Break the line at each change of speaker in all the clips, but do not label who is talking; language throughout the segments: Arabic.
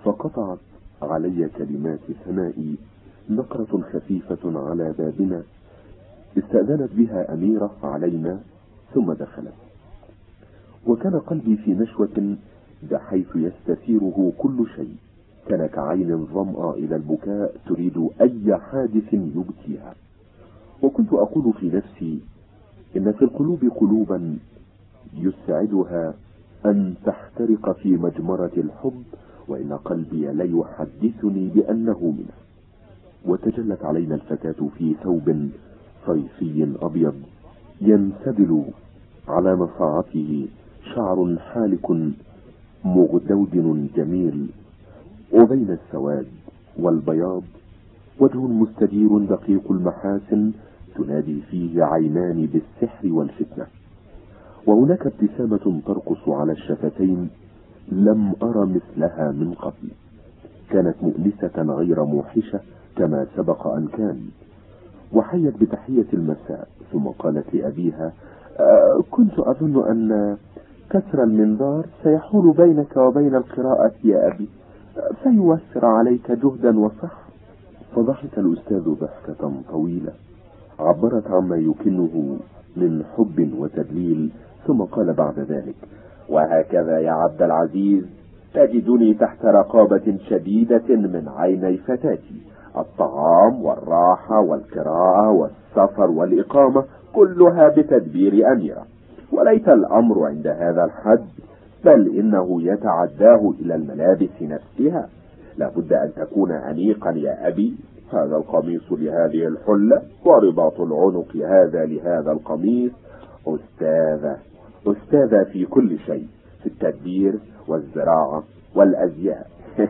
فقطعت علي كلمات ثنائي نقرة خفيفة على بابنا استأذنت بها أميرة علينا ثم دخلت، وكان قلبي في نشوة بحيث يستثيره كل شيء، كان كعين ظمأ إلى البكاء تريد أي حادث يبكيها. وكنت أقول في نفسي إن في القلوب قلوبا يسعدها أن تحترق في مجمرة الحب، وإن قلبي ليحدثني بأنه منه. وتجلت علينا الفتاة في ثوب صيفي أبيض ينسدل على نصاعته شعر حالك مغدودن جميل، وبين السواد والبياض وجه مستدير دقيق المحاسن تنادي فيه عينان بالسحر والفتنة، وهناك ابتسامة ترقص على الشفتين لم أر مثلها من قبل. كانت مؤنسة غير موحشة كما سبق أن كان، وحيت بتحية المساء ثم قالت لأبيها: كنت أظن أن كسر المنظار سيحول بينك وبين القراءة يا أبي، فيوسر عليك جهدا وصح. فضحك الأستاذ ضحكة طويلة عبرت عما يكنه من حب وتدليل، ثم قال بعد ذلك: وهكذا يا عبد العزيز تجدني تحت رقابة شديدة من عيني فتاتي، الطعام والراحة والقراءة والسفر والإقامة كلها بتدبير أميرة. وليس الأمر عند هذا الحد، بل إنه يتعداه إلى الملابس نفسها. لابد أن تكون أنيقا يا أبي، هذا القميص لهذه الحلة، ورباط العنق هذا لهذا القميص. أستاذة في كل شيء، في التدبير والزراعة والأزياء.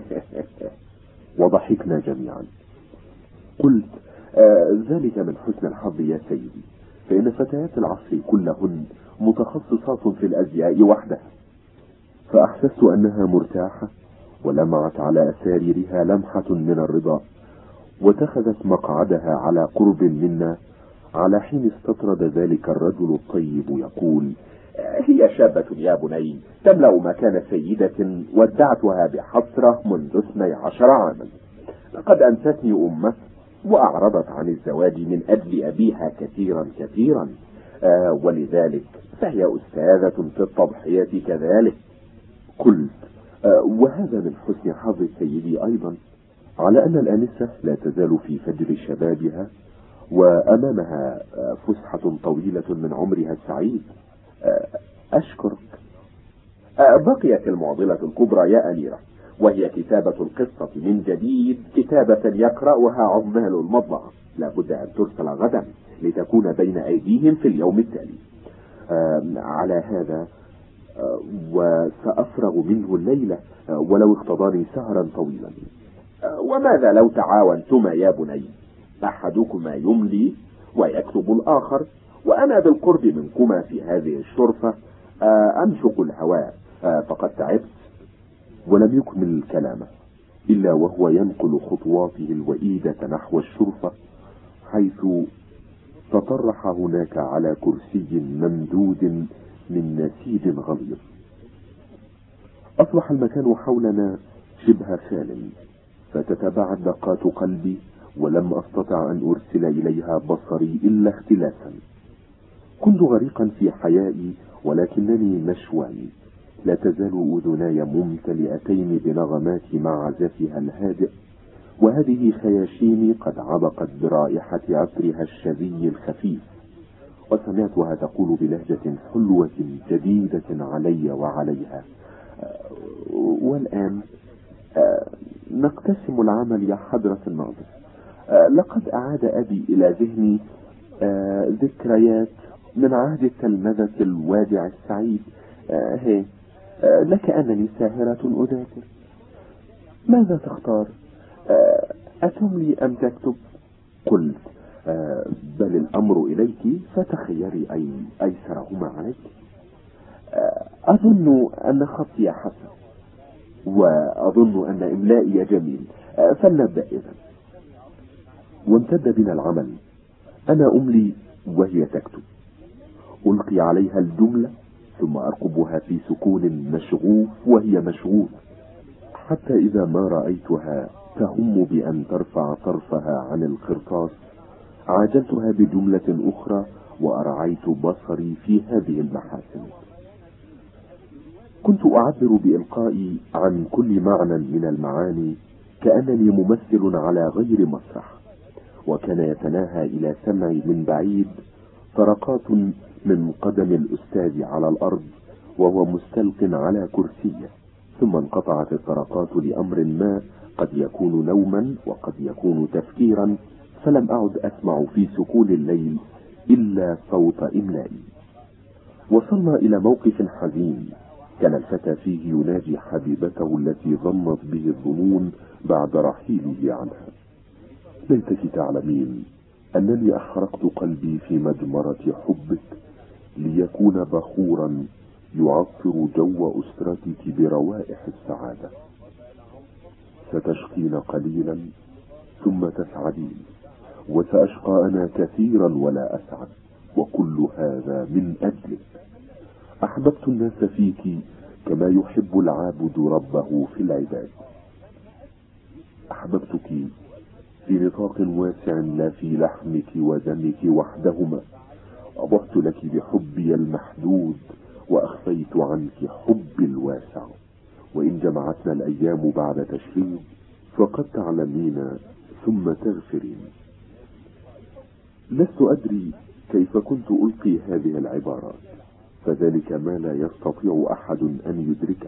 وضحكنا جميعا. قلت: ذلك من حسن الحظ يا سيدي، فإن فتيات العصر كلهن متخصصات في الأزياء وحدها. فأحسست أنها مرتاحة، ولمعت على أساريرها لمحة من الرضا، واتخذت مقعدها على قرب منا، على حين استطرد ذلك الرجل الطيب يقول: هي شابة يا بني تملأ مكان سيدة ودعتها بحسرة منذ 12 عاما. لقد أنستني أمه وأعرضت عن الزواج من أجل أبيها كثيرا كثيرا، ولذلك فهي أستاذة في التضحية كذلك. قلت: وهذا من حسن حظ سيدي أيضا، على أن الآنسة لا تزال في فجر شبابها، وأمامها فسحة طويلة من عمرها السعيد. أشكرك. بقيت المعضلة الكبرى يا أميرة، وهي كتابة القصة من جديد، كتابة يقرأها عمال المطبعة. لابد أن ترسل غدا لتكون بين أيديهم في اليوم التالي. على هذا وسأفرغ منه الليلة ولو اقتضاني سهرا طويلا. وماذا لو تعاونتما يا بني؟ أحدكما يملي ويكتب الآخر، وأنا بالقرب منكما في هذه الشرفة أمشق الهواء، فقد تعبت. ولم يكمل كلامه إلا وهو ينقل خطواته الوئيدة نحو الشرفة، حيث تطرح هناك على كرسي ممدود من نسيج غليظ. أصبح المكان حولنا شبه خال، فتتبعت دقات قلبي، ولم أستطع أن أرسل إليها بصري إلا اختلاسا. كنت غريقا في حيائي، ولكنني مشواني. لا تزال أذناي ممتلئتين بنغمات معزفها الهادئ، وهذه خياشيمي قد عبقت برائحة عطرها الشذي الخفيف، وسمعتها تقول بلهجة حلوة جديدة علي وعليها: والآن نقتسم العمل يا حضرة الناظر. لقد أعاد أبي إلى ذهني ذكريات من عهد التلمذة الوادع السعيد. لك أنني ساهرة أذاكر. ماذا تختار؟ أتملي أم تكتب؟ قلت: بل الأمر إليك، فتخيري أيسرهما عليك. أظن أن خطي حسن، وأظن أن إملائي جميل، فلنبدأ إذن. وامتد بنا العمل، أنا أملي وهي تكتب. ألقي عليها الجملة ثم أرقبها في سكون مشغوف وهي مشغوف، حتى إذا ما رأيتها تهم بأن ترفع طرفها عن القرطاس عاجلتها بجملة أخرى وأرعيت بصري في هذه المحاسن. كنت أعبر بإلقائي عن كل معنى من المعاني كأنني ممثل على غير مسرح، وكان يتناهى إلى سمعي من بعيد طرقات من قدم الأستاذ على الأرض وهو مستلق على كرسيه، ثم انقطعت الطرقات لأمر ما قد يكون نوما وقد يكون تفكيرا، فلم أعد أسمع في سكون الليل إلا صوت إملائي. وصلنا إلى موقف حزين كان الفتى فيه يناجي حبيبته التي ظنت به الظنون بعد رحيله عنها. ليتك تعلمين أنني أحرقت قلبي في مجمرة حبك ليكون بخورا يعطر جو أسرتك بروائح السعادة. ستشقين قليلا ثم تسعدين، وسأشقى أنا كثيرا ولا أسعد، وكل هذا من أجلك. أحببت الناس فيك كما يحب العابد ربه في العباد. أحببتك في نطاق واسع لا في لحمك ودمك وحدهما. أضفت لك بحبي المحدود وأخفيت عنك حبي الواسع. وإن جمعتنا الأيام بعد تشريد فقد تعلمين ثم تغفرين. لست أدري كيف كنت ألقي هذه العبارات، فذلك ما لا يستطيع أحد أن يدركه.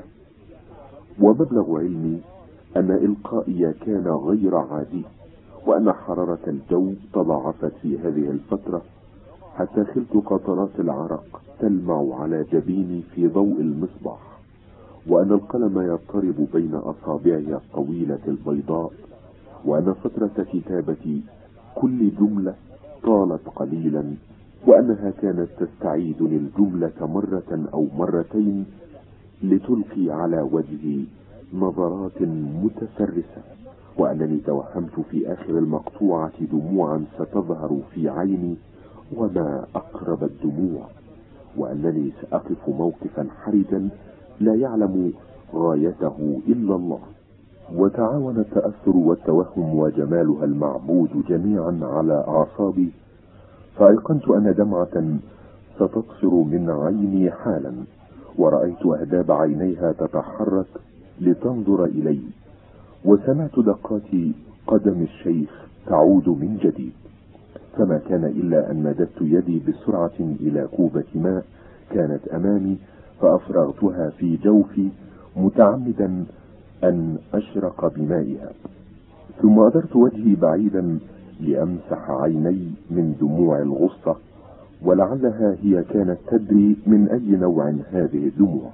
ومبلغ علمي أن إلقائي كان غير عادي، وأن حرارة الجو تضاعفت في هذه الفترة حتى خلت قطرات العرق تلمع على جبيني في ضوء المصباح، وأن القلم يضطرب بين أصابعي الطويلة البيضاء، وأن فترة كتابة كل جملة طالت قليلا، وأنها كانت تستعيدني الجملة مرة أو مرتين لتلقي على وجهي نظرات متفرسة، وأنني توهمت في آخر المقطوعة دموعا ستظهر في عيني وما أقرب الدموع، وأنني سأقف موقفا حرجا لا يعلم غايته إلا الله. وتعاون التأثر والتوهم وجمالها المعبود جميعا على أعصابي، فأيقنت أن دمعة ستقصر من عيني حالا، ورأيت أهداب عينيها تتحرك لتنظر إلي، وسمعت دقات قدم الشيخ تعود من جديد. فما كان إلا أن مددت يدي بسرعة إلى كوبة ماء كانت أمامي، فأفرغتها في جوفي متعمدا أن أشرق بمائها، ثم أدرت وجهي بعيدا لأمسح عيني من دموع الغصة، ولعلها هي كانت تدري من أي نوع هذه الدموع.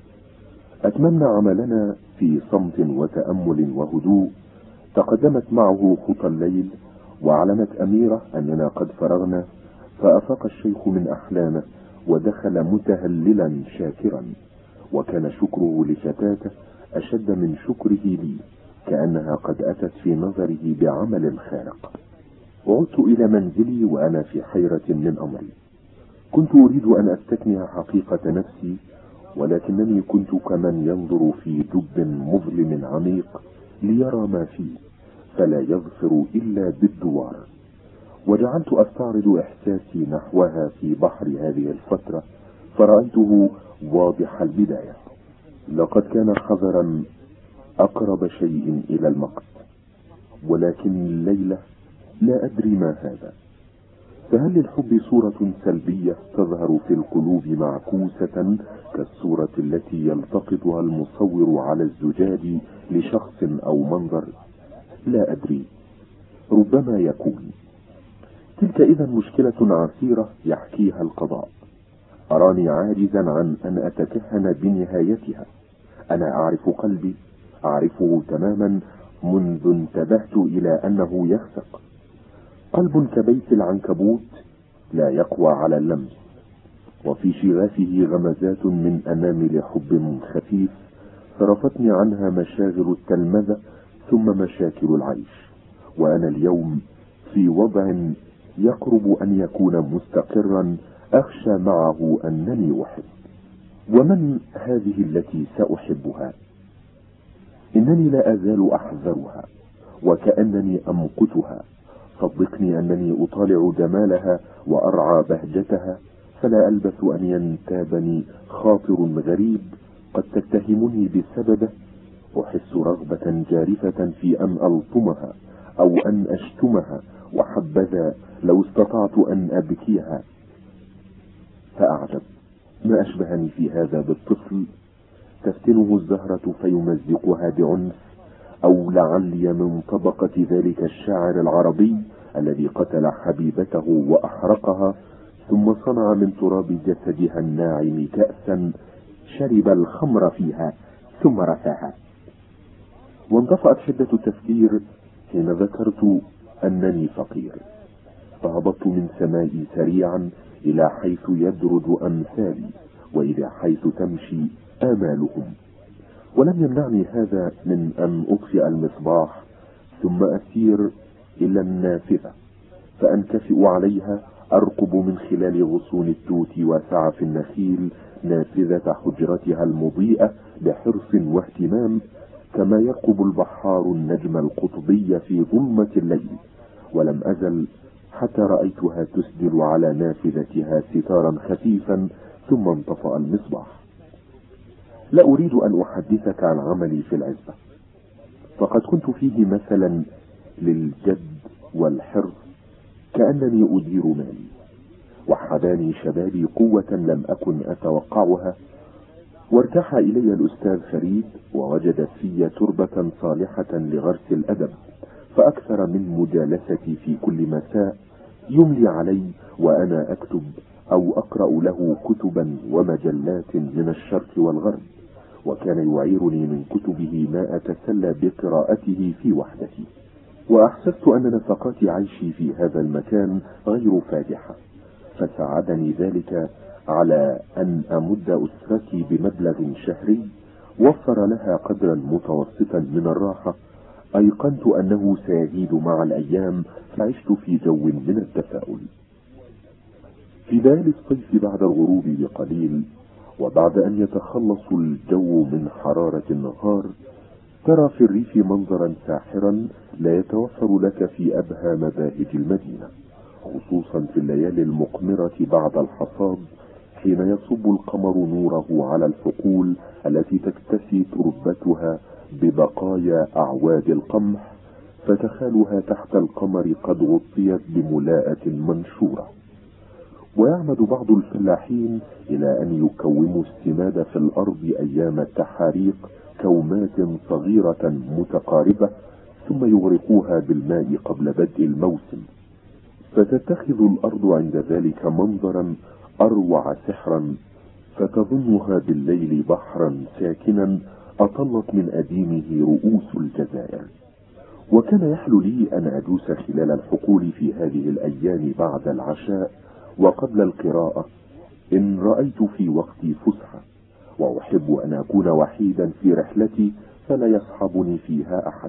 أتممنا عملنا في صمت وتأمل وهدوء. تقدمت معه خطى الليل، وأعلنت أميرة أننا قد فرغنا، فأفاق الشيخ من أحلامه ودخل متهللا شاكرا، وكان شكره لفتاته أشد من شكره لي، كأنها قد أتت في نظره بعمل خارق. وعدت إلى منزلي وأنا في حيرة من أمري. كنت أريد أن أستكمل حقيقة نفسي، ولكنني كنت كمن ينظر في جب مظلم عميق ليرى ما فيه، فلا يظفر إلا بالدوار. وجعلت أستعرض إحساسي نحوها في بحر هذه الفترة، فرأيته واضح البداية. لقد كان حذرا أقرب شيء إلى المقت، ولكن الليلة لا أدري ما هذا. فهل للحب صورة سلبية تظهر في القلوب معكوسة كالصورة التي يلتقطها المصور على الزجاج لشخص أو منظر؟ لا أدري، ربما يكون. تلك إذا مشكلة عسيرة يحكيها القضاء. أراني عاجزا عن أن أتكهن بنهايتها. أنا أعرف قلبي، أعرفه تماما منذ انتبهت إلى أنه يخفق. قلب كبيت العنكبوت لا يقوى على اللمس، وفي شغافه غمزات من أنامل حب خفيف صرفتني عنها مشاغل التلمذة ثم مشاكل العيش. وأنا اليوم في وضع يقرب أن يكون مستقرا، أخشى معه أنني أحب. ومن هذه التي سأحبها؟ إنني لا أزال أحذرها وكأنني أمقتها. صدقني أنني أطالع جمالها وأرعى بهجتها، فلا ألبث أن ينتابني خاطر غريب قد تتهمني بسببه. أحس رغبة جارفة في أن ألطمها أو أن أشتمها، وحبذا لو استطعت أن أبكيها. فأعجب ما أشبهني في هذا بالطفل تفتنه الزهرة فيمزقها بعنف، أو لعلي من طبقة ذلك الشاعر العربي الذي قتل حبيبته وأحرقها، ثم صنع من تراب جسدها الناعم كأسا شرب الخمر فيها ثم رثاها. وانطفأت حدة التفكير حين ذكرت أنني فقير، فهبطت من سمائي سريعا إلى حيث يدرج أمثالي وإلى حيث تمشي آمالهم. ولم يمنعني هذا من أن أطفئ المصباح ثم أسير إلى النافذة فأنكفئ عليها، أرقب من خلال غصون التوت وسعف النخيل نافذة حجرتها المضيئة بحرص واهتمام، كما يرقب البحار النجم القطبي في ظلمة الليل. ولم أزل حتى رأيتها تسدل على نافذتها ستارا خفيفا ثم انطفأ المصباح. لا أريد أن أحدثك عن عملي في العزبة، فقد كنت فيه مثلا للجد والحرص، كأنني أدير مالي. وحداني شبابي قوة لم أكن أتوقعها، وارتاح إلي الأستاذ فريد ووجد في تربة صالحة لغرس الأدب، فأكثر من مجالستي في كل مساء، يملي علي وأنا أكتب أو أقرأ له كتبا ومجلات من الشرق والغرب، وكان يعيرني من كتبه ما أتسلى بقراءته في وحدتي. وأحسست أن نفقات عيشي في هذا المكان غير فادحة، فساعدني ذلك على أن أمد أسرتي بمبلغ شهري وفر لها قدرا متوسطا من الراحة. أيقنت أنه سيزيد مع الأيام، فعشت في جو من التفاؤل. في ليالي الصيف بعد الغروب بقليل، وبعد أن يتخلص الجو من حرارة النهار، ترى في الريف منظرا ساحرا لا يتوفر لك في أبهى مباهج المدينة، خصوصا في الليالي المقمرة بعد الحصاد، حين يصب القمر نوره على الحقول التي تكتسي تربتها ببقايا أعواد القمح، فتخالها تحت القمر قد غطيت بملاءة منشورة. ويعمد بعض الفلاحين إلى أن يكوموا السماد في الأرض أيام التحاريق كومات صغيرة متقاربة، ثم يغرقوها بالماء قبل بدء الموسم، فتتخذ الأرض عند ذلك منظرا أروع سحرا، فتظنها بالليل بحرا ساكنا أطلت من أديمه رؤوس الجزائر. وكان يحلو لي أن أجوس خلال الحقول في هذه الأيام بعد العشاء وقبل القراءة، إن رأيت في وقتي فسحة، وأحب أن أكون وحيدا في رحلتي فلا يصحبني فيها أحد.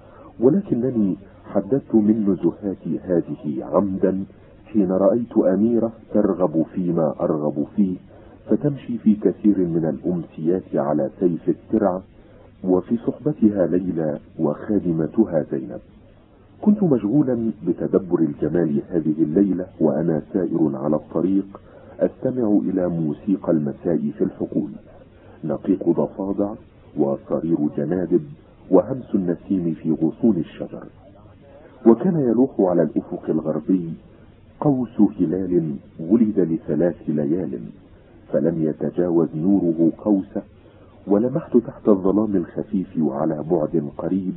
ولكنني حددت من نزهاتي هذه عمدا حين رأيت أميرة ترغب فيما أرغب فيه، فتمشي في كثير من الأمسيات على سيف الترع، وفي صحبتها ليلى وخادمتها زينب. كنت مشغولا بتدبر الجمال هذه الليلة وأنا سائر على الطريق، أستمع إلى موسيقى المساء في الحقول، نقيق ضفادع وصرير جنادب وهمس النسيم في غصون الشجر. وكان يلوح على الأفق الغربي قوس هلال ولد ل3 ليال، فلم يتجاوز نوره قوسه، ولمحت تحت الظلام الخفيف وعلى بعد قريب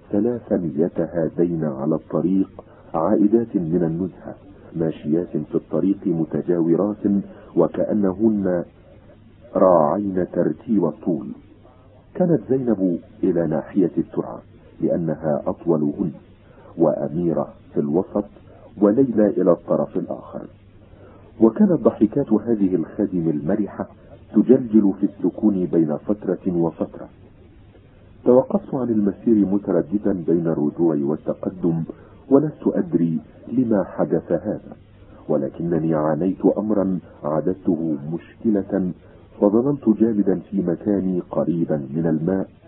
3 يتهادين على الطريق عائدات من النزهة، ماشيات في الطريق متجاورات وكأنهن راعين ترتيب الطول. كانت زينب إلى ناحية الترعة لأنها أطولهن، وأميرة في الوسط، وليلى إلى الطرف الآخر. وكانت ضحكات هذه الخادم المرحة تجلجل في السكون بين فترة وفترة. توقفت عن المسير مترددا بين الرجوع والتقدم، ولست أدري لما حدث هذا، ولكنني عانيت أمرا عددته مشكلة، فظللت جامدا في مكاني قريبا من الماء،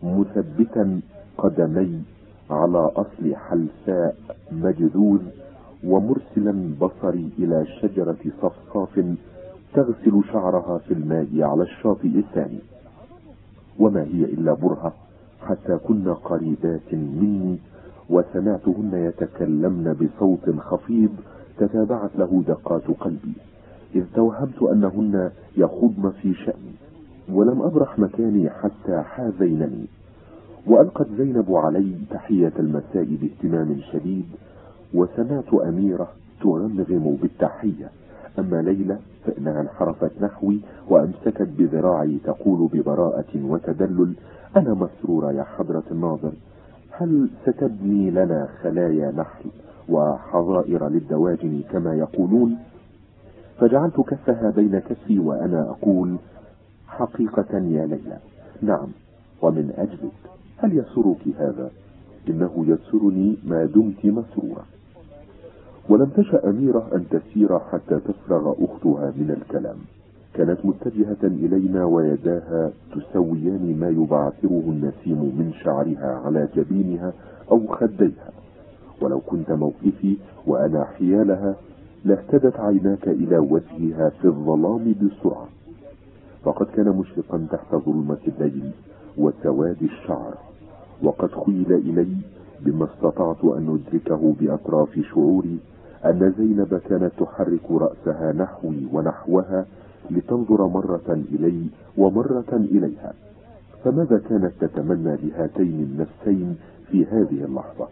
مثبتا قدمي على أصل حلفاء مجذوذ، ومرسلا بصري إلى شجرة صفصاف تغسل شعرها في الماء على الشاطئ الثاني، وما هي إلا برهة حتى كن قريبات مني، وسمعتهن يتكلمن بصوت خفيض تتابعت له دقات قلبي، إذ توهمت أنهن يخضن في شأني، ولم أبرح مكاني حتى حاذينني. وألقت زينب علي تحية المساء باهتمام شديد، وسمعت أميرة تغمغم بالتحية. أما ليلى فإنها انحرفت نحوي وأمسكت بذراعي تقول ببراءة وتدلل: أنا مسرورة يا حضرة الناظر، هل ستبني لنا خلايا نحل وحظائر للدواجن كما يقولون؟ فجعلت كفها بين كفي وأنا أقول: حقيقة يا ليلى نعم، ومن أجلك. هل يسرك هذا؟ إنه يسرني ما دمت مسرورة. ولم تشأ أميرة أن تسير حتى تفرغ أختها من الكلام. كانت متجهة إلينا ويداها تسويان ما يبعثره النسيم من شعرها على جبينها أو خديها، ولو كنت موقفي وأنا حيالها لاهتدت عيناك إلى وجهها في الظلام بسرعة، فقد كان مشرقا تحت ظلمة الليل وسواد الشعر. وقد خيل إلي بما استطعت أن أدركه بأطراف شعوري أن زينب كانت تحرك رأسها نحوي ونحوها لتنظر مرة إلي ومرة إليها. فماذا كانت تتمنى لهاتين النفسين في هذه اللحظة؟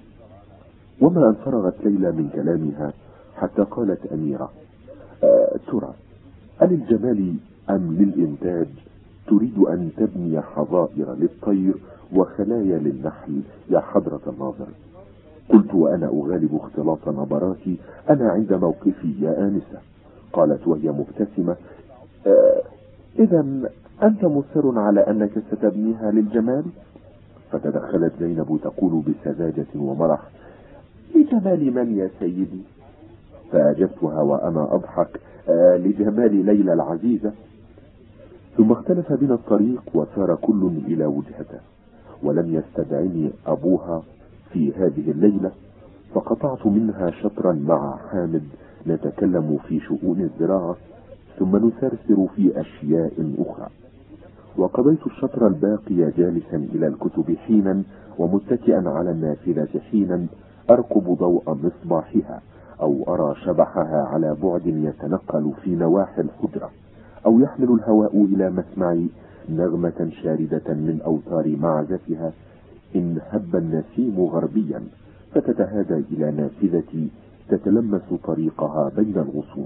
وما أن فرغت ليلى من كلامها حتى قالت أميرة: ترى أللجمال أم للإنتاج تريد أن تبني حظائر للطير وخلايا للنحل يا حضرة الناظر؟ قلت وأنا أغالب اختلاط نبراتي: أنا عند موقفي يا آنسة. قالت وهي مبتسمة: إذا أنت مصر على أنك ستبنيها للجمال؟ فتدخلت زينب تقول بسذاجة ومرح: لجمال من يا سيدي؟ فأجبتها وأنا أضحك: لجمال ليلى العزيزة. ثم اختلف بنا الطريق وسار كل إلى وجهته، ولم يستدعني أبوها في هذه الليلة، فقطعت منها شطرا مع حامد نتكلم في شؤون الزراعة، ثم نسرسر في أشياء أخرى. وقضيت الشطر الباقي جالسا إلى الكتب حينا، ومتكئا على النافذة حينا أرقب ضوء مصباحها، أو أرى شبحها على بعد يتنقل في نواحي الحجرة، أو يحمل الهواء إلى مسمعي نغمة شاردة من أوتار معزفها إن هب النسيم غربيا، فتتهادى إلى نافذتي تتلمس طريقها بين الغصون.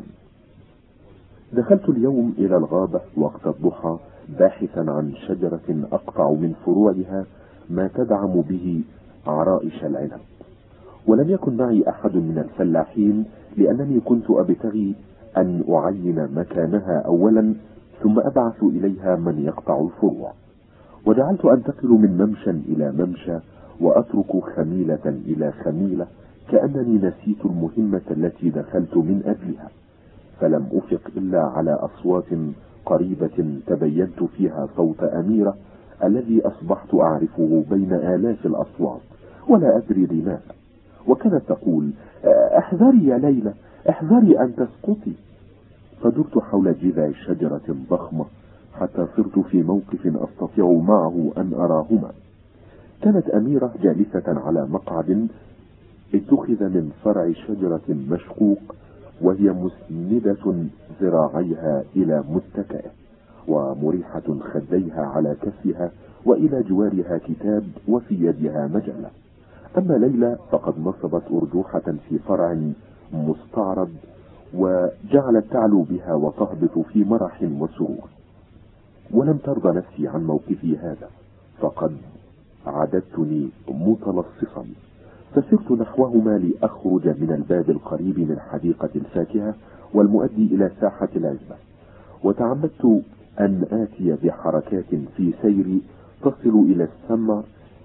دخلت اليوم إلى الغابة وقت الضحى باحثا عن شجرة أقطع من فروعها ما تدعم به عرائش العنب، ولم يكن معي أحد من الفلاحين، لأنني كنت أبتغي أن أعين مكانها أولا ثم أبعث إليها من يقطع الفروع. وجعلت أنتقل من ممشى إلى ممشى وأترك خميلة إلى خميلة، كأنني نسيت المهمة التي دخلت من أجلها، فلم أفق إلا على أصوات قريبة تبينت فيها صوت أميرة الذي أصبحت أعرفه بين آلاف الأصوات ولا أدري لماذا، وكانت تقول: احذري يا ليلى، احذري أن تسقطي. فدرت حول جذع شجرة ضخمة حتى صرت في موقف أستطيع معه أن أراهما. كانت أميرة جالسة على مقعد اتخذ من فرع شجرة مشقوق، وهي مسندة ذراعيها إلى متكئة، ومريحة خديها على كفها، وإلى جوارها كتاب، وفي يدها مجلة. أما ليلى فقد نصبت أرجوحة في فرع مستعرض، وجعلت تعلو بها وتهبط في مرح وسرور. ولم ترضى نفسي عن موقفي هذا، فقد عددتني متلصصا، فسرت نحوهما لأخرج من الباب القريب من حديقة الفاكهة والمؤدي إلى ساحة العزبة، وتعمدت أن آتي بحركات في سيري تصل إلى السمع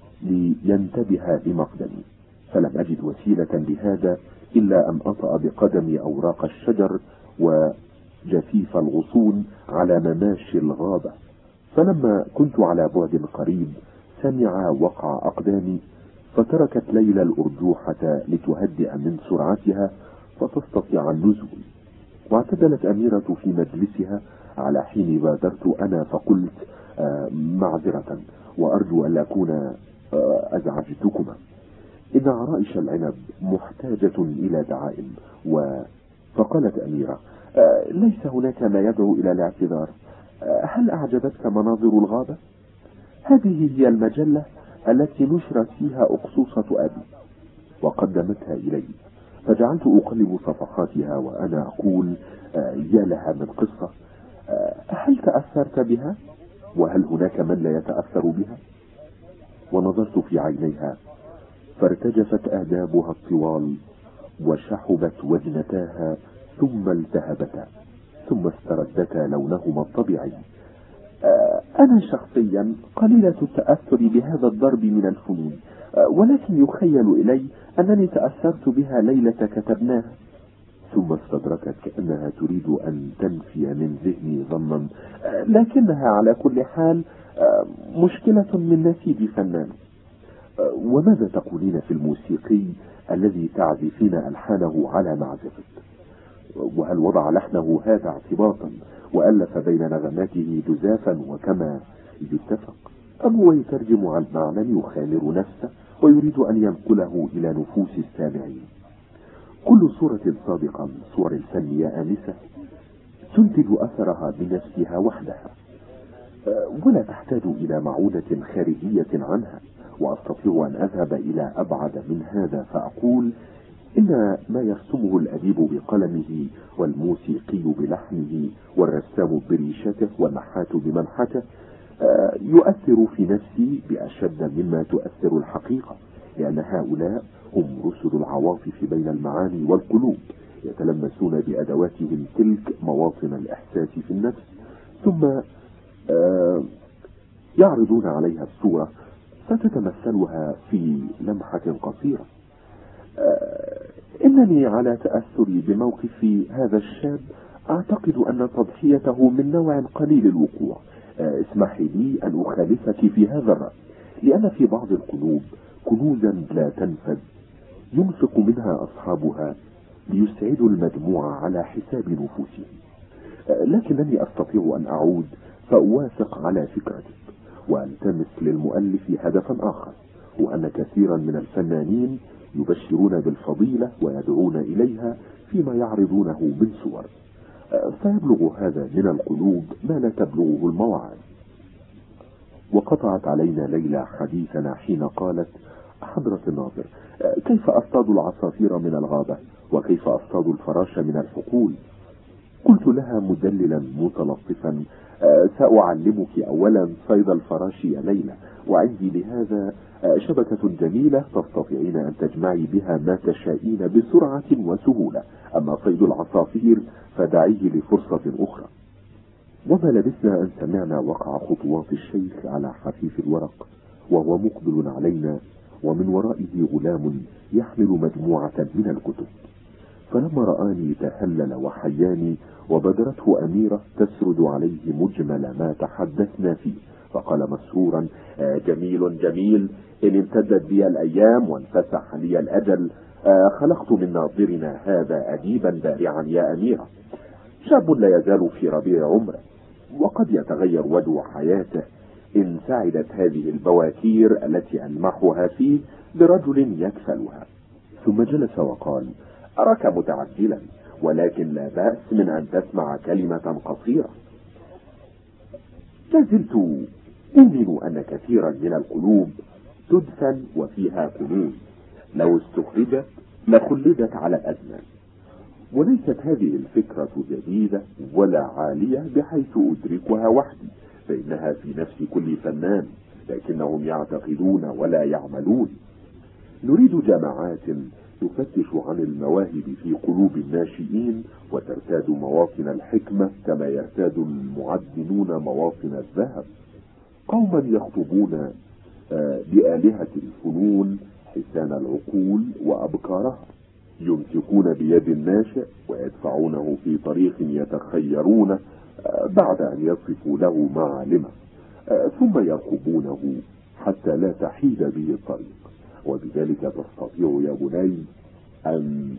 لينتبه لمقدمي، فلم أجد وسيلة لهذا إلا أن أطأ بقدمي أوراق الشجر وجفيف الغصون على مماشي الغابة. فلما كنت على بعد قريب سمع وقع أقدامي، فتركت ليلى الأرجوحة لتهدئ من سرعتها فتستطيع النزول. واعتدلت أميرة في مجلسها على حين بادرت أنا فقلت: معذرة، وأرجو أن لا أكون أزعجتكما. إن عرائش العنب محتاجة إلى دعائم. فقالت أميرة: ليس هناك ما يدعو إلى الاعتذار. هل أعجبتك مناظر الغابة؟ هذه هي المجلة التي نشرت فيها أقصوصة أبي. وقدمتها إلي، فجعلت أقلب صفحاتها وأنا أقول: يا لها من قصة. هل تأثرت بها؟ وهل هناك من لا يتأثر بها؟ ونظرت في عينيها فارتجفت آدابها الطوال، وشحبت وجنتاها، ثم التهبتا، ثم استردتا لونهما الطبيعي. أنا شخصيا قليلة التأثر بهذا الضرب من الفنون، ولكن يخيل إلي أنني تأثرت بها ليلة كتبناها. ثم استدركت كأنها تريد أن تنفي من ذهني ظنا، لكنها على كل حال مشكلة من نسيج فنان. وماذا تقولين في الموسيقي الذي تعزفين ألحانه على معزفك؟ وهل وضع لحنه هذا اعتباطا وألف بين نغماته جزافا وكما يتفق، أم هو يترجم عن معنى يخامر نفسه ويريد أن ينقله إلى نفوس السامعين؟ كل صورة صادقة من صور الفن يا آنسة تنتج أثرها بنفسها وحدها، ولا تحتاج إلى معونة خارجية عنها. وأستطيع أن أذهب إلى أبعد من هذا فأقول إن ما يرسمه الأديب بقلمه، والموسيقي بلحنه، والرسام بريشته، والنحات بمنحته يؤثر في نفسي بأشد مما تؤثر الحقيقة، لأن هؤلاء هم رسل العواطف بين المعاني والقلوب، يتلمسون بأدواتهم تلك مواطن الإحساس في النفس، ثم يعرضون عليها الصورة فتتمثلها في لمحة قصيرة. إنني على تأثري بموقف هذا الشاب أعتقد أن تضحيته من نوع قليل الوقوع. اسمحي لي أن أخالفك في هذا الرأي، لأن في بعض القلوب كنوزا لا تنفذ ينفق منها أصحابها ليسعدوا المجموعة على حساب نفوسهم. لكنني أستطيع أن أعود فأوافق على فكرتك، وألتمس للمؤلف هدفا آخر، وأن كثيرا من الفنانين يبشرون بالفضيلة ويدعون إليها فيما يعرضونه من صور، فيبلغ هذا من القلوب ما لا تبلغه المواعظ. وقطعت علينا ليلى حديثنا حين قالت: حضرة الناظر، كيف أصطاد العصافير من الغابة؟ وكيف أصطاد الفراش من الحقول؟ قلت لها مدللا متلطفا: سأعلمك أولا صيد الفراش يا ليلى، وعندي لهذا شبكة جميلة تستطيعين أن تجمعي بها ما تشائين بسرعة وسهولة، أما صيد العصافير فدعيه لفرصة أخرى. وما لبثنا أن سمعنا وقع خطوات الشيخ على حفيف الورق وهو مقبل علينا، ومن ورائه غلام يحمل مجموعة من الكتب. فلما رآني تهلل وحياني، وبدرته أميرة تسرد عليه مجمل ما تحدثنا فيه، فقال مسرورا: جميل جميل، إن امتدت بي الأيام وانفسح لي الأجل خلقت من ناظرنا هذا أديبا بارعا يا أميرة. شاب لا يزال في ربيع عمره، وقد يتغير وجه حياته إن سعدت هذه البواكير التي ألمحها فيه برجل يكفلها. ثم جلس وقال: أراك متعجلا، ولكن لا بأس من أن تسمع كلمة قصيرة. لازلت أؤمن أن كثيرا من القلوب تدفن وفيها كنوز، لو استخرجت لخلدت على الأزمان. وليست هذه الفكرة جديدة ولا عالية بحيث أدركها وحدي، فإنها في نفس كل فنان، لكنهم يعتقدون ولا يعملون. نريد جماعات تفتش عن المواهب في قلوب الناشئين وترتاد مواطن الحكمة كما يرتاد المعدنون مواطن الذهب، قوما يخطبون بآلهة الفنون حسان العقول وأبكارها، يمسكون بيد الناشئ ويدفعونه في طريق يتخيرونه بعد أن يصفوا له معالمه، ثم يرقبونه حتى لا تحيد به الطريق، وبذلك تستطيع يا بني أن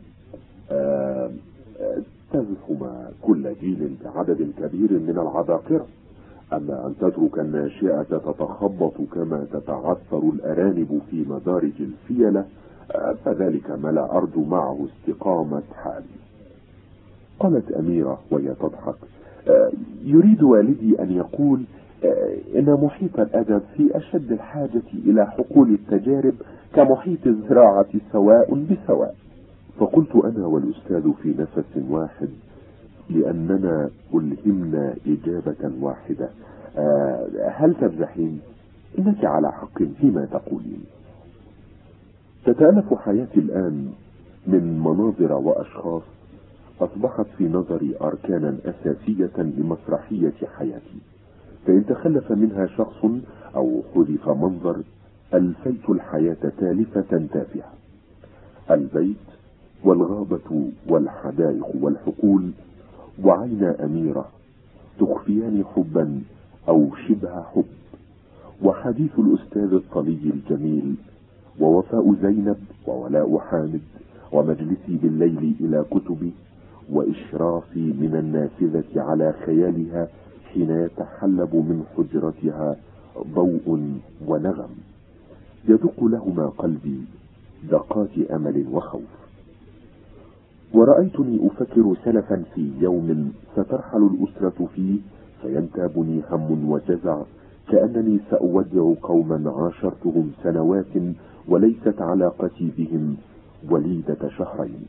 تزحم كل جيل بعدد كبير من العباقرة. أما أن تترك الناشئة تتخبط كما تتعثر الأرانب في مدارج الفيلة، فذلك ما لا أرجو معه استقامة حالي. قالت أميرة وهي تضحك: يريد والدي أن يقول إن محيط الأدب في أشد الحاجة إلى حقول التجارب كمحيط الزراعة سواء بسواء. فقلت أنا والأستاذ في نفس واحد لأننا ألهمنا إجابة واحدة: هل تمزحين؟ إنك على حق فيما تقولين. تتألف حياتي الآن من مناظر وأشخاص أصبحت في نظري أركانا أساسية لمسرحية حياتي، فإن تخلف منها شخص أو حذف منظر ألفيت الحياة تالفة تافهة. البيت والغابة والحدائق والحقول وعين أميرة تخفيان حبا أو شبه حب، وحديث الأستاذ الطلي الجميل، ووفاء زينب، وولاء حامد، ومجلسي بالليل إلى كتبي، وإشرافي من النافذة على خيالها حين يتحلب من حجرتها ضوء ونغم يدق لهما قلبي دقات أمل وخوف. ورأيتني أفكر سلفا في يوم سترحل الأسرة فيه، فينتابني هم وجزع كأنني سأودع قوما عاشرتهم سنوات وليست علاقتي بهم وليدة شهرين.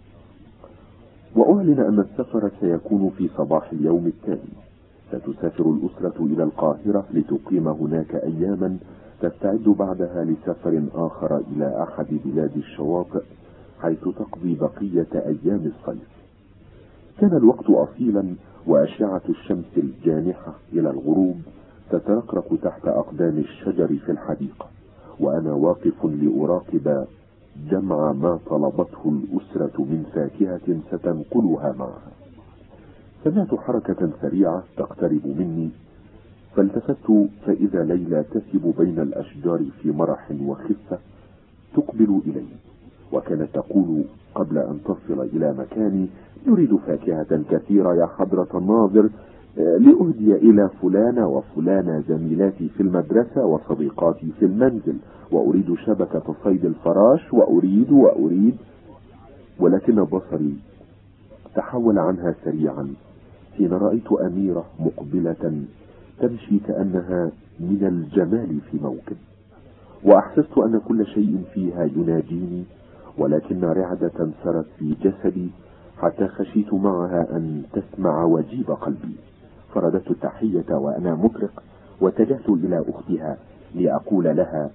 وأعلن أن السفر سيكون في صباح اليوم التالي. ستسافر الأسرة إلى القاهرة لتقيم هناك أياما، تستعد بعدها لسفر آخر إلى أحد بلاد الشواطئ حيث تقضي بقية أيام الصيف. كان الوقت أصيلا، وأشعة الشمس الجانحة إلى الغروب تترقرق تحت أقدام الشجر في الحديقة، وأنا واقف لأراقب جمع ما طلبته الأسرة من فاكهة ستنقلها معها. سمعت حركة سريعة تقترب مني، فالتفت فإذا ليلى تسب بين الأشجار في مرح وخفة تقبل إلي، وكانت تقول قبل أن تصل إلى مكاني: نريد فاكهة كثيرة يا حضرة الناظر، لأهدي إلى فلانة وفلانة زميلاتي في المدرسة وصديقاتي في المنزل، وأريد شبكة صيد الفراش، وأريد. ولكن بصري تحول عنها سريعا حين رأيت أميرة مقبلة تمشي كأنها من الجمال في موكب، وأحسست أن كل شيء فيها يناجيني، ولكن رعدة سرت في جسدي حتى خشيت معها أن تسمع وجيب قلبي. فردت التحية وأنا مطرق، واتجهت إلى أختها لأقول لها: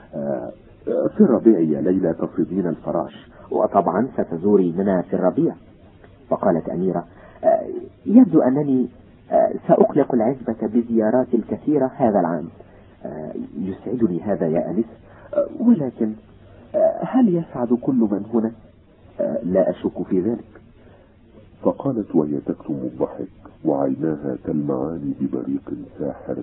في الربيع يا ليلى تصيدين الفراش،
وطبعا ستزوريننا في الربيع. فقالت أميرة: يبدو أنني سأقلق العزبة بزيارات الكثيرة هذا العام.
يسعدني هذا يا أنس، ولكن هل يسعد كل من هنا؟ لا أشك في ذلك. فقالت وهي تكتم الضحك وعيناها تلمعان ببريق ساحر: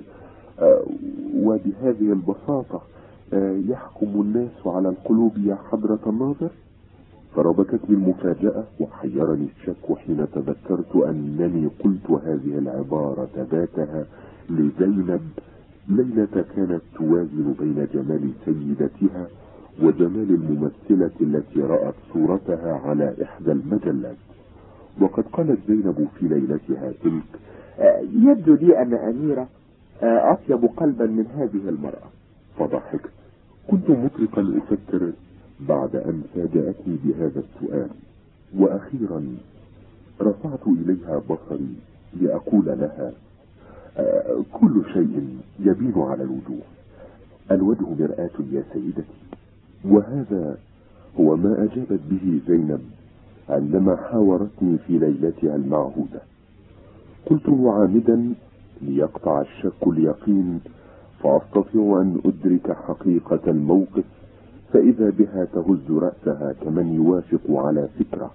وبهذه البساطة يحكم الناس على القلوب يا حضرة الناظر؟ فربكتني المفاجأة وحيرني الشك حين تذكرت أنني قلت هذه العبارة ذاتها لزينب ليلة كانت توازن بين جمال سيدتها وجمال الممثلة التي رأت صورتها على إحدى المجلات. وقد قالت زينب في ليلتها تلك: يبدو لي أن أميرة أطيب قلبا من هذه المرأة. فضحكت. كنت مطلقا أفكر بعد أن فاجأتني بهذا السؤال، وأخيرا رفعت إليها بصري لأقول لها: كل شيء يبين على الوجوه، الوجه مرآة يا سيدتي. وهذا هو ما أجابت به زينب عندما حاورتني في ليلتها المعهودة. قلت عامدا ليقطع الشك اليقين فأستطيع أن أدرك حقيقة الموقف، فإذا بها تهز رأسها كمن يوافق على فكرة،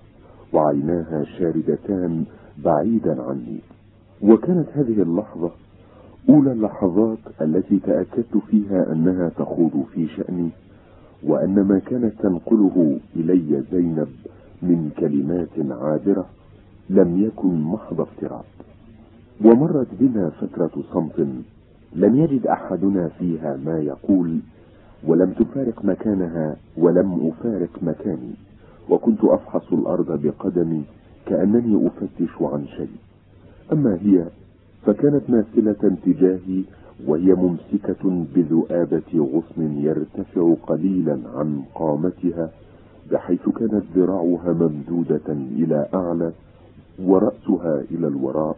وعيناها شاردتان بعيدا عني. وكانت هذه اللحظة أولى اللحظات التي تأكدت فيها أنها تخوض في شأني، وأن ما كانت تنقله إلي زينب من كلمات عابرة لم يكن محض افتراء. ومرت بنا فترة صمت لم يجد أحدنا فيها ما يقول، ولم تفارق مكانها ولم أفارق مكاني، وكنت أفحص الأرض بقدمي كأنني أفتش عن شيء. أما هي فكانت ماثلة تجاهي، وهي ممسكة بذؤابة غصن يرتفع قليلا عن قامتها، بحيث كانت ذراعها ممدودة إلى أعلى ورأسها إلى الوراء،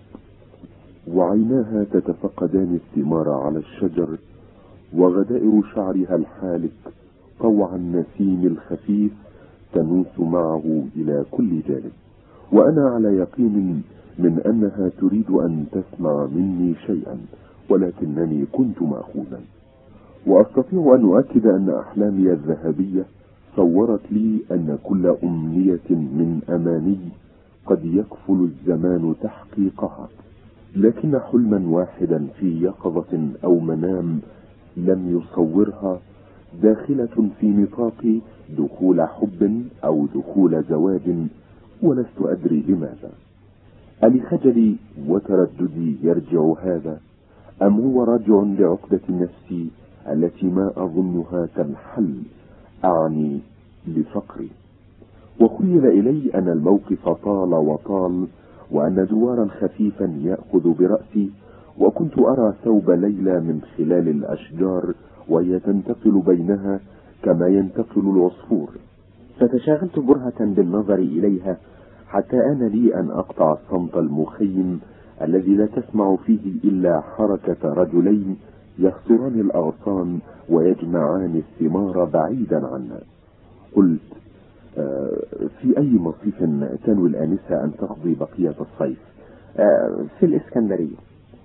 وعيناها تتفقدان الثمار على الشجر، وغدائر شعرها الحالك طوع النسيم الخفيف تنوس معه إلى كل جانب. وأنا على يقين من أنها تريد أن تسمع مني شيئا، ولكنني كنت مأخوذا. وأستطيع أن أؤكد أن أحلامي الذهبية صورت لي أن كل أمنية من أماني قد يكفل الزمان تحقيقها، لكن حلما واحدا في يقظة أو منام لم يصورها داخلة في نطاق دخول حب أو دخول زواج، ولست أدري لماذا. ألخجلي وترددي يرجع هذا، أم هو راجع لعقدة النفس التي ما أظنها تنحل، أعني لفقري؟ وخيل إلي أن الموقف طال وطال، وأن دوارا خفيفا يأخذ برأسي، وكنت أرى ثوب ليلى من خلال الأشجار وهي تنتقل بينها كما ينتقل العصفور. فتشاغلت برهة بالنظر إليها حتى آن لي أن أقطع الصمت المخيم الذي لا تسمع فيه إلا حركة رجلين يخسران الأغصان ويجمعان الثمار بعيدا عنا. قلت: في أي مصيف تنوي الآنسة أن تقضي بقية الصيف؟
في الإسكندرية.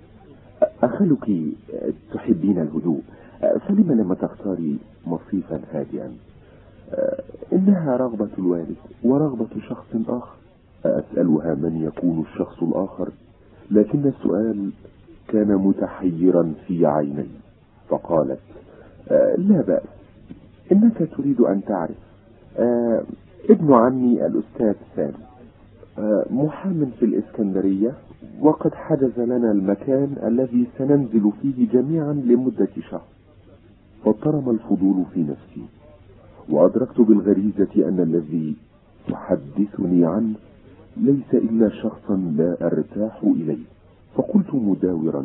أخلك تحبين الهدوء، فلما لم تختاري مصيفا هادئا؟ إنها رغبة الوالد ورغبة شخص آخر. أسألها من يكون الشخص الآخر، لكن السؤال كان متحيرا في عيني، فقالت: لا بأس، إنك تريد أن تعرف. ابن عمي الأستاذ سامي محام في الإسكندرية، وقد حجز لنا المكان الذي سننزل فيه جميعا لمدة شهر. فاضطرم الفضول في نفسي، وأدركت بالغريزة أن الذي تحدثني عنه ليس إلا شخصا لا أرتاح إليه. فقلت مداورا: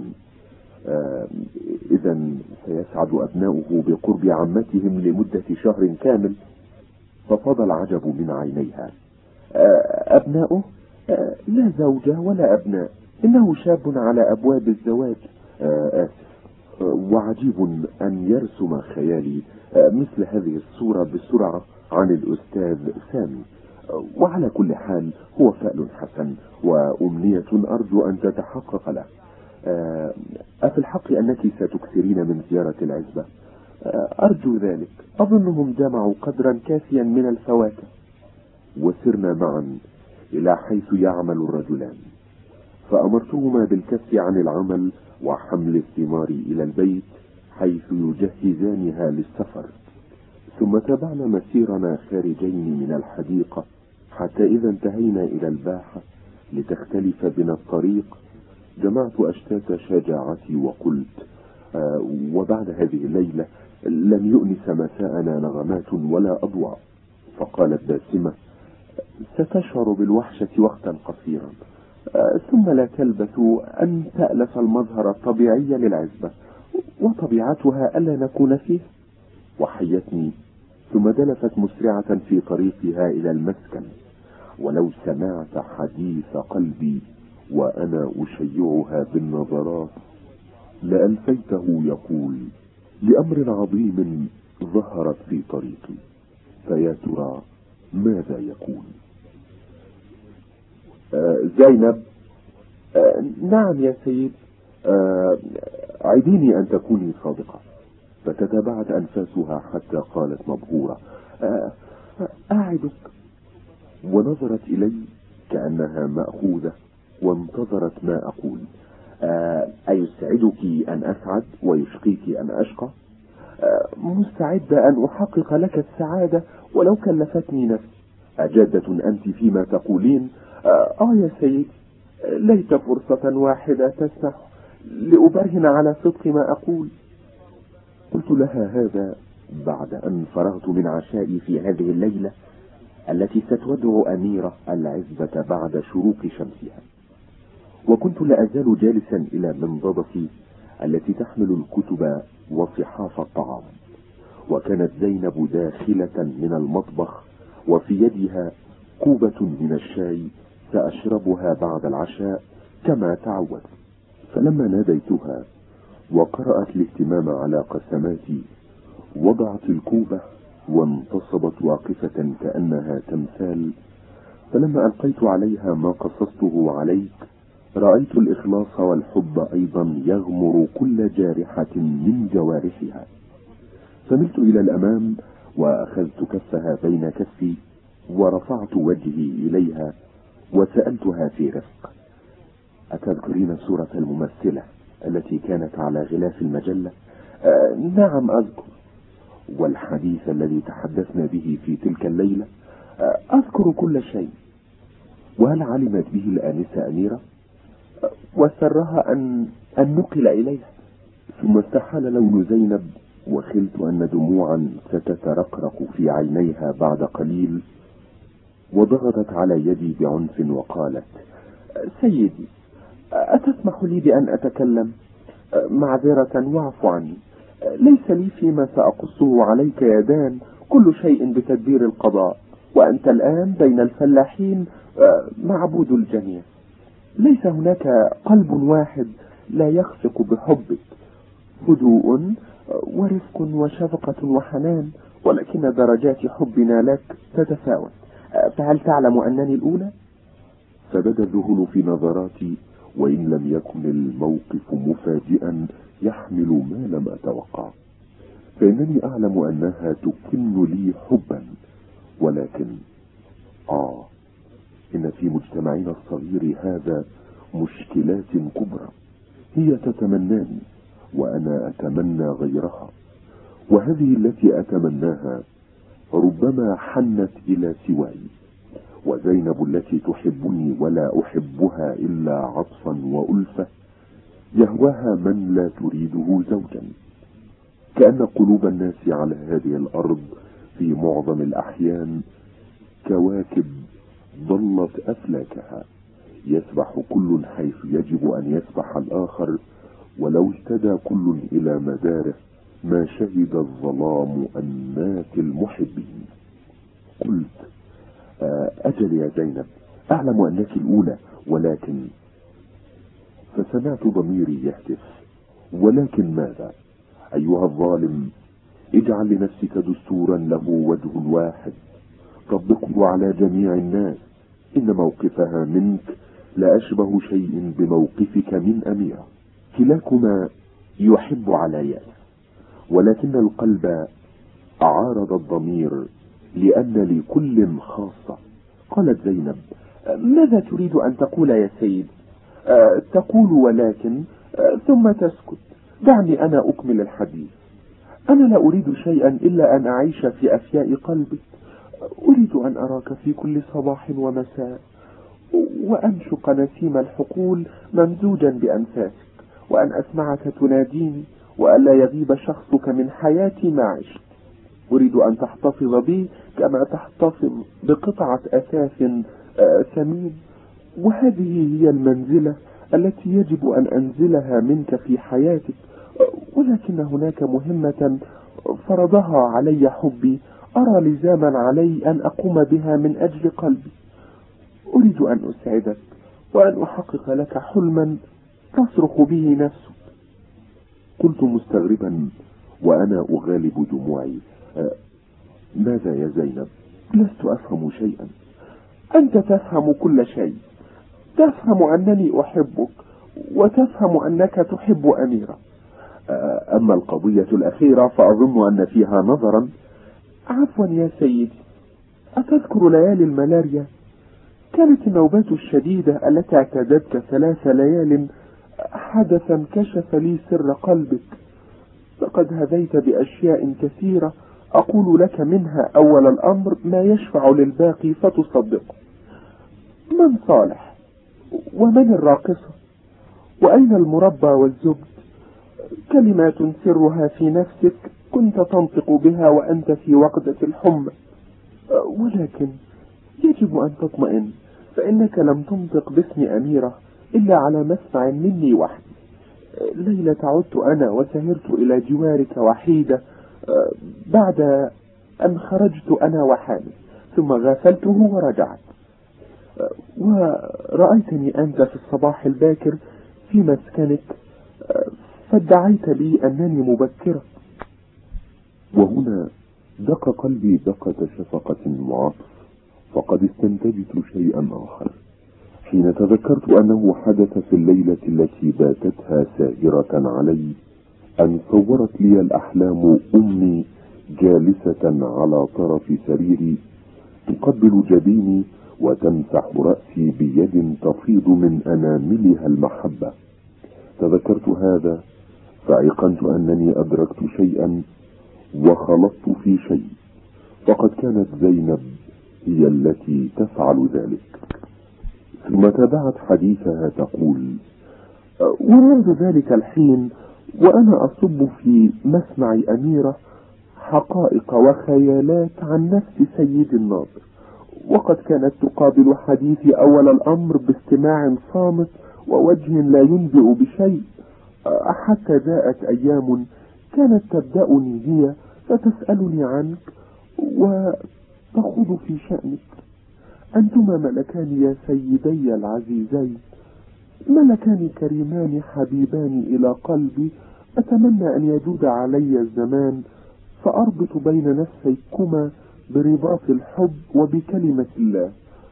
إذن سيسعد أبناؤه بقرب عمتهم لمدة شهر كامل؟ ففاض العجب من عينيها. أبناؤه؟ لا زوجة ولا أبناء، إنه شاب على أبواب الزواج. آسف، وعجيب أن يرسم خيالي مثل هذه الصورة بسرعة عن الأستاذ سامي. وعلى كل حال هو فأل حسن وأمنية أرجو أن تتحقق له. أفي الحق أنك ستكثرين من زيارة العزبة؟ أرجو ذلك، أظنهم جمعوا قدرا كافيا من الفواكه. وسرنا معا إلى حيث يعمل الرجلان، فأمرتهما بالكف عن العمل وحمل الثمار إلى البيت حيث يجهزانها للسفر. ثم تابعنا مسيرنا خارجين من الحديقة حتى إذا انتهينا إلى الباحة لتختلف بنا الطريق، جمعت أشتات شجاعتي وقلت: وبعد هذه الليلة لم يؤنس مساءنا نغمات ولا أضواء. فقالت باسمة: ستشعر بالوحشة وقتا قصيرا، ثم لا تلبث أن تألف المظهر الطبيعي للعزبة، وطبيعتها ألا نكون فيه. وحيتني، ثم دلفت مسرعة في طريقها إلى المسكن. ولو سمعت حديث قلبي وأنا أشيعها بالنظرات لألفيته يقول: لأمر عظيم ظهرت في طريقي، فيا ترى ماذا يكون؟ زينب: نعم يا سيد، عديني أن تكوني صادقة. فتتابعت أنفاسها حتى قالت مبهورة: أعدك. ونظرت إلي كأنها مأخوذة وانتظرت ما أقول. أيسعدك أن أسعد ويشقيك أن أشقى؟ مستعدة أن أحقق لك السعادة ولو كلفتني نفسي. أجادة أنت فيما تقولين؟ يا سيدي، ليت فرصة واحدة تسمح لأبرهن على صدق ما أقول. قلت لها هذا بعد أن فرغت من عشائي في هذه الليلة التي ستودع أميرة العزبة بعد شروق شمسها، وكنت لا أزال جالسا إلى منضدتي التي تحمل الكتب وصحاف الطعام، وكانت زينب داخلة من المطبخ وفي يدها كوبة من الشاي سأشربها بعد العشاء كما تعودت. فلما ناديتها وقرأت الاهتمام على قسماتي وضعت الكوبة وانتصبت واقفة كأنها تمثال. فلما ألقيت عليها ما قصصته عليك رأيت الإخلاص والحب أيضا يغمر كل جارحة من جوارحها، فملت إلى الأمام وأخذت كفها بين كفي ورفعت وجهي إليها وسألتها في رفق: أتذكرين صورة الممثلة التي كانت على غلاف المجلة؟ نعم أذكر. والحديث الذي تحدثنا به في تلك الليلة؟ أذكر كل شيء. وهل علمت به الآنسة أميرة؟ وسرها أن نقل إليها. ثم استحال لون زينب وخلت أن دموعا ستترقرق في عينيها بعد قليل، وضغطت على يدي بعنف وقالت: سيدي، أتسمح لي بأن أتكلم؟ معذرة واعف عني، ليس لي فيما سأقصه عليك يدان، كل شيء بتدبير القضاء، وأنت الآن بين الفلاحين معبود الجميع. ليس هناك قلب واحد لا يخفق بحبك، هدوء ورفق وشفقة وحنان، ولكن درجات حبنا لك تتفاوت. فهل تعلم أنني الأولى؟ فبدا الذهول في نظراتي، وإن لم يكن الموقف مفاجئا يحمل ما لم أتوقع، فإنني أعلم أنها تكن لي حبا، ولكن إن في مجتمعنا الصغير هذا مشكلات كبرى. هي تتمناني وأنا أتمنى غيرها، وهذه التي أتمناها ربما حنت إلى سواي، وزينب التي تحبني ولا أحبها إلا عطفا وألفة يهواها من لا تريده زوجا. كأن قلوب الناس على هذه الأرض في معظم الأحيان كواكب ضلت أفلاكها، يسبح كل حيث يجب أن يسبح الآخر، ولو اهتدى كل إلى مداره ما شهد الظلام أنات المحبين. قلت: أجل يا زينب، أعلم أنك الأولى، ولكن... فسمعت ضميري يهتف: ولكن ماذا؟ أيها الظالم، اجعل لنفسك دستورا له وجه واحد طبقه على جميع الناس. إن موقفها منك لا أشبه شيء بموقفك من أميرة. كلاكما يحب على يأس، ولكن القلب أعارض الضمير لأن لكل خاصة. قالت زينب: ماذا تريد أن تقول يا سيد؟ تقول ولكن ثم تسكت. دعني أنا أكمل الحديث. أنا لا أريد شيئا إلا أن أعيش في أفياء قلبك. أريد أن أراك في كل صباح ومساء، وأنشق نسيم الحقول ممزوجا بأنفاسك، وأن أسمعك تناديني، وألا يغيب شخصك من حياتي ما عشت. أريد أن تحتفظ بي كما تحتفظ بقطعة أثاث ثمين، وهذه هي المنزلة التي يجب أن أنزلها منك في حياتك. ولكن هناك مهمة فرضها علي حبي، أرى لزاما علي أن أقوم بها من أجل قلبي. أريد أن أسعدك وأن أحقق لك حلما تصرخ به نفسك. قلت مستغربا وأنا أغالب دموعي: ماذا يا زينب؟ لست أفهم شيئا. أنت تفهم كل شيء، تفهم أنني أحبك، وتفهم أنك تحب أميرة. أما القضية الأخيرة فأظن أن فيها نظرا. عفوا يا سيدي، أتذكر ليالي الملاريا؟ كانت النوبات الشديدة التي اعتادتك 3 ليال حدثا كشف لي سر قلبك، لقد هديت بأشياء كثيرة أقول لك منها أول الأمر ما يشفع للباقي فتصدقه. من صالح؟ ومن الراقصة؟ وأين المربى والزبد؟ كلمات سرها في نفسك كنت تنطق بها وأنت في وقدة الحمى، ولكن يجب أن تطمئن، فإنك لم تنطق باسم أميرة إلا على مسمع مني وحدي. ليلة عدت أنا وسهرت إلى جوارك وحيدة بعد أن خرجت أنا وحامل، ثم غافلته ورجعت، ورأيتني أنت في الصباح الباكر في مسكنك، فادعيت لي أنني مبكرة.
وهنا دق قلبي دقة شفقة وعطف، فقد استنتجت شيئا آخر حين تذكرت أنه حدث في الليلة التي باتتها سائرة علي أن صورت لي الأحلام أمي جالسة على طرف سريري تقبل جبيني وتمسح رأسي بيد تفيض من أناملها المحبة. تذكرت هذا فأيقنت أنني أدركت شيئا وخلطت في شيء، فقد كانت زينب هي التي تفعل ذلك. ثم تابعت حديثها تقول:
ومنذ ذلك الحين وأنا أصب في مسمع أميرة حقائق وخيالات عن نفس سيد الناظر، وقد كانت تقابل حديثي أول الأمر باستماع صامت ووجه لا ينبئ بشيء، حتى جاءت أيام كانت تبدأني هي فتسألني عنك وتخوض في شأنك. أنتما ملكان يا سيدي العزيزين، ملكان كريمان حبيبان إلى قلبي، أتمنى أن يجود علي الزمان فأربط بين نفسيكما برباط الحب وبكلمة الله،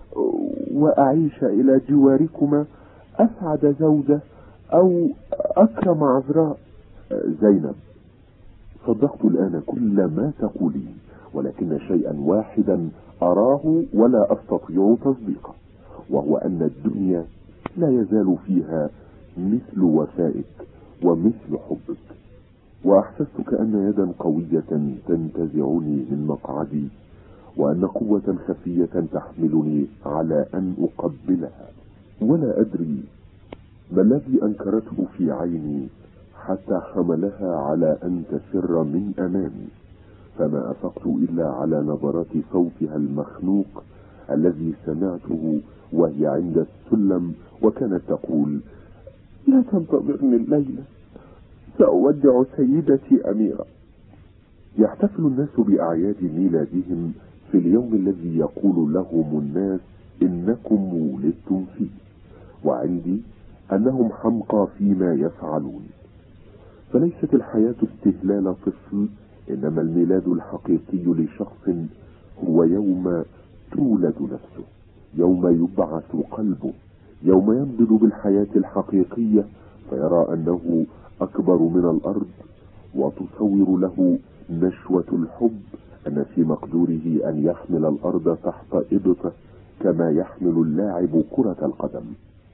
وأعيش إلى جواركما أسعد زوجة أو أكرم عذراء.
زينب، صدقت الآن كل ما تقولين، ولكن شيئا واحدا أراه ولا أستطيع تصديقه، وهو أن الدنيا لا يزال فيها مثل وفائك ومثل حبك. وأحسست كأن يدا قوية تنتزعني من مقعدي، وأن قوة خفية تحملني على أن أقبلها، ولا أدري ما الذي أنكرته في عيني حتى حملها على أن تسر من أمامي، فما أفقت إلا على نبرات صوتها المخنوق الذي سمعته وهي عند السلم، وكانت تقول:
لا تنتظرني الليلة، سأودع سيدتي أميرة.
يحتفل الناس بأعياد ميلادهم في اليوم الذي يقول لهم الناس إنكم ولدتم فيه، وعندي أنهم حمقى فيما يفعلون. فليست الحياة استهلال طفل، إنما الميلاد الحقيقي لشخص هو يوم تولد نفسه، يوم يبعث قلبه، يوم ينبض بالحياة الحقيقية فيرى أنه أكبر من الأرض، وتصور له نشوة الحب أن في مقدوره أن يحمل الأرض تحت إبطه كما يحمل اللاعب كرة القدم.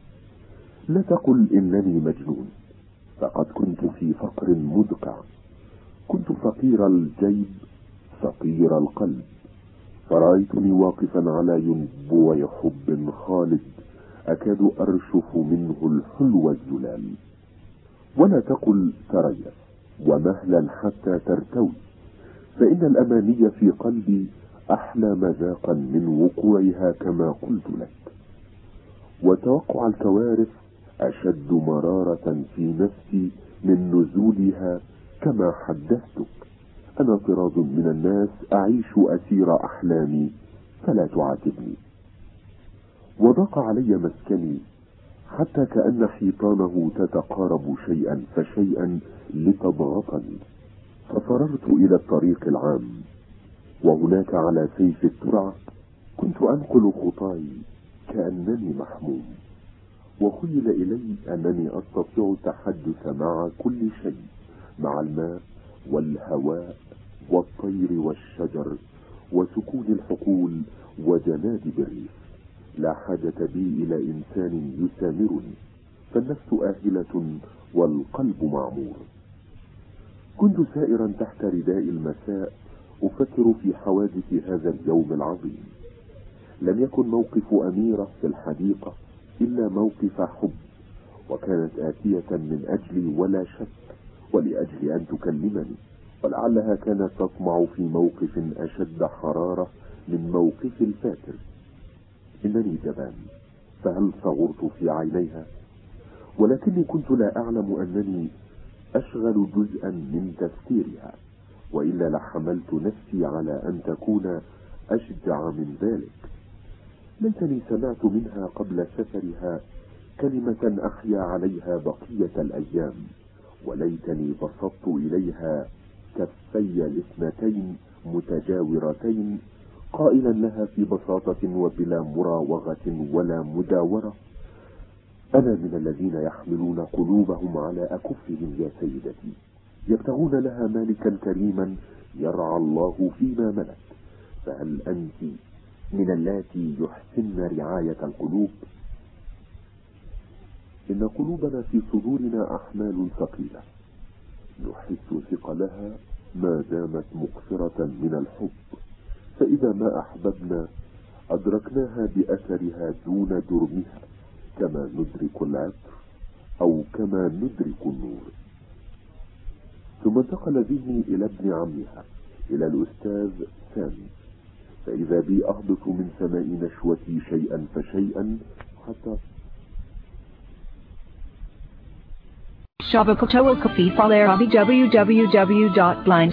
لا تقل إنني مجنون، فقد كنت في فقر مدقع، كنت فقير الجيب فقير القلب، فرأيتني واقفا على ينبوع حب خالد أكاد أرشف منه الحلو الزلال. ولا تقل تريث ومهلا حتى ترتوي، فإن الأماني في قلبي أحلى مذاقا من وقوعها كما قلت لك، وتوقع الكوارث أشد مرارة في نفسي من نزولها كما حدثتك. أنا طراز من الناس أعيش أسير أحلامي، فلا تعاتبني. وضاق علي مسكني حتى كأن حيطانه تتقارب شيئا فشيئا لتضغطني، ففررت إلى الطريق العام، وهناك على سيف الترعة كنت أنقل خطاي كأنني محموم، وخيل إلي أنني أستطيع التحدث مع كل شيء، مع الماء والهواء والطير والشجر وسكون الحقول وجنادب الريف. لا حاجة بي إلى إنسان يسامرني، فالنفس آهلة والقلب معمور. كنت سائرا تحت رداء المساء أفكر في حوادث هذا اليوم العظيم. لم يكن موقف أميرة في الحديقة إلا موقف حب، وكانت آتية من أجلي ولا شك، ولأجل أن تكلمني، ولعلها كانت تطمع في موقف أشد حرارة من موقف الفاتر. إنني جبان، فهل صغرت في عينيها؟ ولكني كنت لا أعلم أنني أشغل جزءا من تفكيرها، وإلا لحملت نفسي على أن تكون أشجع من ذلك. ليتني سمعت منها قبل سفرها كلمة أحيا عليها بقية الأيام، وليتني بسطت إليها كفي الاثنتين متجاورتين، قائلا لها في بساطة وبلا مراوغة ولا مداورة: أنا من الذين يحملون قلوبهم على أكفهم يا سيدتي، يبتغون لها مالكا كريما يرعى الله فيما ملك، فهل أنت من اللاتي يحسن رعاية القلوب؟ إن قلوبنا في صدورنا أحمال ثقيلة، نحس ثقلها ما دامت مقصرة من الحب، فإذا ما أحببنا أدركناها بأثرها دون درمها، كما ندرك العطر أو كما ندرك النور. ثم انتقل ذهني إلى ابن عمها، إلى الأستاذ سامي، فإذا بي أهبط من سماء نشوتي شيئا فشيئا حتى
Shabakotowal Kafi Faler www.blindnewsmedia.com